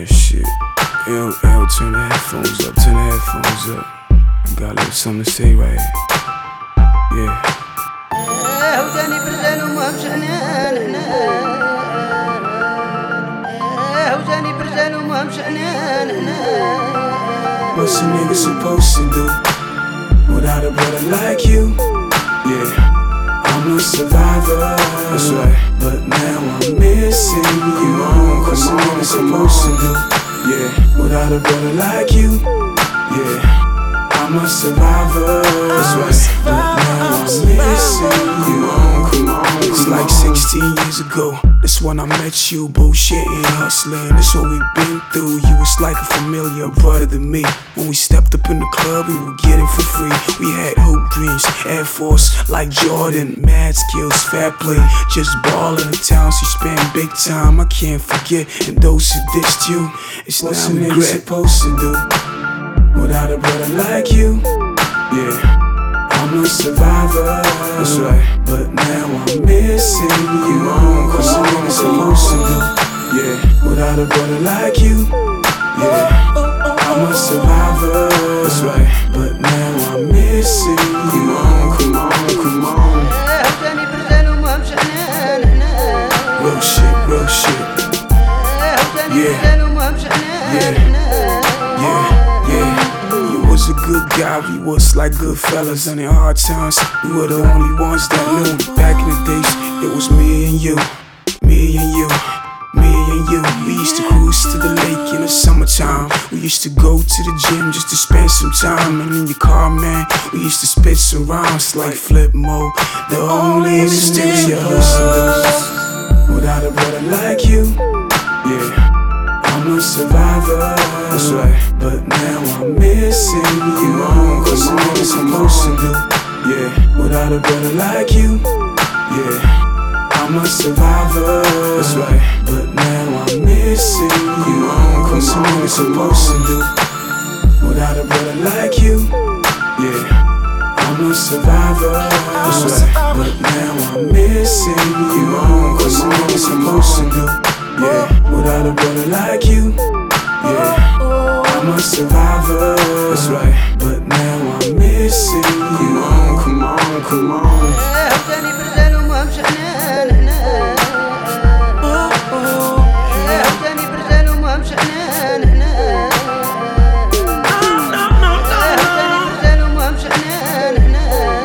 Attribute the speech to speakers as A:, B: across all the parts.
A: Yeah, shit. L, turn the headphones up, turn the headphones up. I got a little something to say right here. Yeah.
B: وجاني برزان وما مشعنا نحنا وجاني برزان وما مشعنا نحنا.
A: What's a nigga supposed to do without a brother like you? Yeah, I'm a survivor. That's right. But now I'm missing you. What's a nigga supposed to do? Yeah, without a brother like you. Yeah, I'm a survivor. That's right. But now I'm missing you. Come on. It's like 16 years ago. That's when I met you, bullshitting, hustling. That's what we've been through. You was like a familiar brother to me. When we stepped up in the club, we would get it for free. We had hoop dreams, Air Force, like Jordan, mad skills, fair play, just ballin' the town. She spent big time. I can't forget. And those who dissed you, it's not a nigga supposed to do without a brother like you. Yeah. I'm a survivor, that's right. But now I'm missing you. What's a nigga supposed to do? Yeah, without a brother like you. Yeah, I'm a survivor, that's right. But now I'm missing you. Come on.
B: وجاني برزان وما مشعنا نحنا.
A: Real shit, real shit.
B: وجاني برزان وما مشعنا نحنا.
A: You was a good guy, we was like good fellas. And in hard times, we were the only ones that knew. Back in the days, it was me and you. Me and you. We used to cruise to the lake in the summertime. We used to go to the gym just to spend some time. And in your car, man, we used to spit some rhymes like Flip Mode. The only mysterious without a brother like you. Yeah, I'm a survivor, that's right. But now I'm missing you. What's a nigga supposed to do? Yeah, without a brother like you. Yeah, I'm a survivor, that's right. But now I'm missing you. What's a nigga supposed to do without a brother like you? Yeah, I'm a survivor, that's right. But now I'm missing you. What's a nigga supposed to do? Yeah, without a brother like you. Yeah, I'm a survivor, that's right. But now I'm missing you. Come on.
B: وجاني برزان وما مشعنا نحنا. وجاني برزان وما مشعنا نحنا. وجاني برزان وما مشعنا نحنا.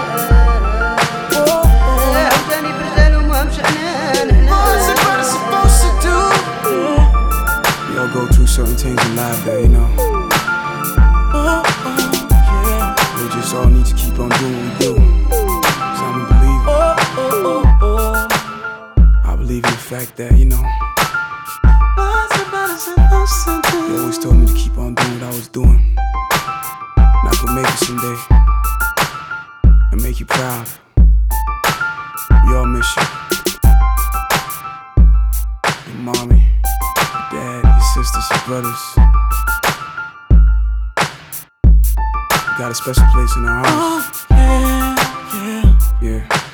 B: وجاني برزان وما مشعنا نحنا.
A: We all go through certain things in life that, you know, we just all need to keep on doing what we do. So I'm a believer. I believe in the fact that, you know, you always told me to keep on doing what I was doing. And I could make it someday and make you proud. We all miss you. Your mommy, your dad, your sisters, your brothers. You got a special place in our hearts.
B: Yeah.
A: Yeah.